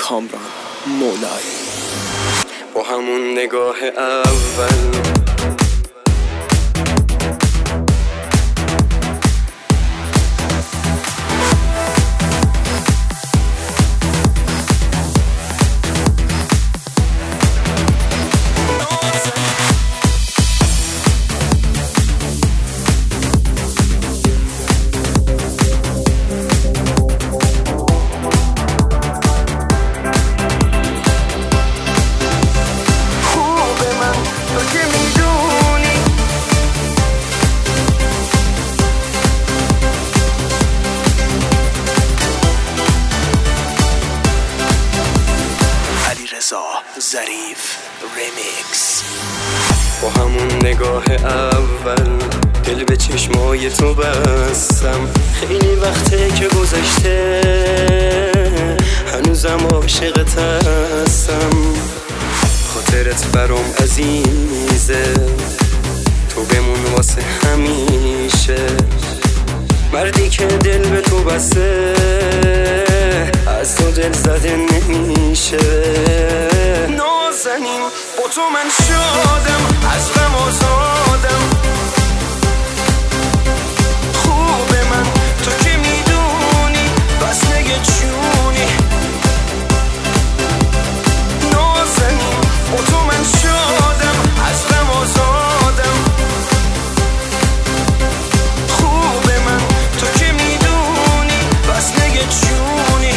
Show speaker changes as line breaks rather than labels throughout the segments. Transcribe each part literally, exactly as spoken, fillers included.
کامران مولای.
با همون نگاه اول
ظریف ریمیکس.
با همون نگاه اول دل به چشمای تو بستم. خیلی وقته که گذشته هنوزم عاشقت هستم. خاطرت برام عزیزه، تو بمون واسه همیشه. مردی که دل به تو بسته از تو دل زده نمیشه. نازنین با تو من شادم، از غم آزادم. خوبه من تو که میدونی، بس نگه چونی. نازنین با تو من شادم، از غم آزادم. خوبه من تو که میدونی، بس نگه چونی.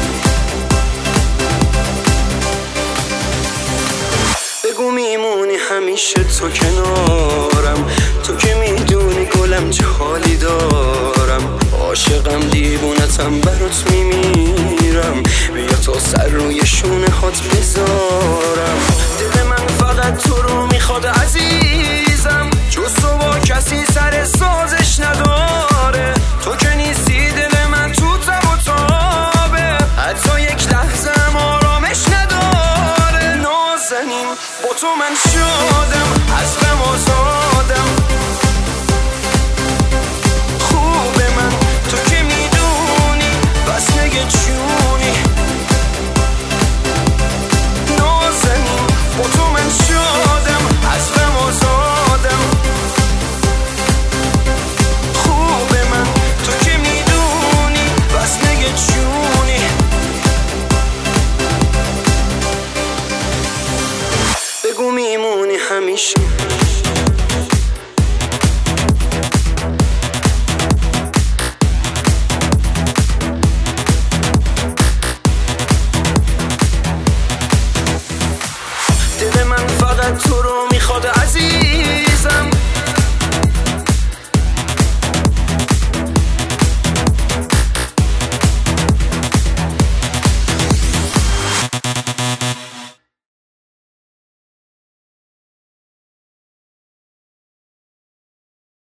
بگو میمونی همیشه تو کنارم، تو که میدونی گلم چه حالی دارم. عاشقم دیوونتم برات میمیرم، بیا تا سر روی شونه هات بذارم. دل من فقط تو رو میخواد عزیزم، جز تو با کسی سر سازش نداره. تو که نیستی دل من تو تب و تابه، حتی یک لحظه هم آرامش نداره. نازنین با تو من شادم، از غم آزادم. خوبه من تو که میدونی، بس نگه چونی. نازنین با تو من شادم، از غم آزادم. خوبه من تو که میدونی، بس نگه چونی. بگو میمونی همیشه. دل من فقط تو رو میخواد عزیز.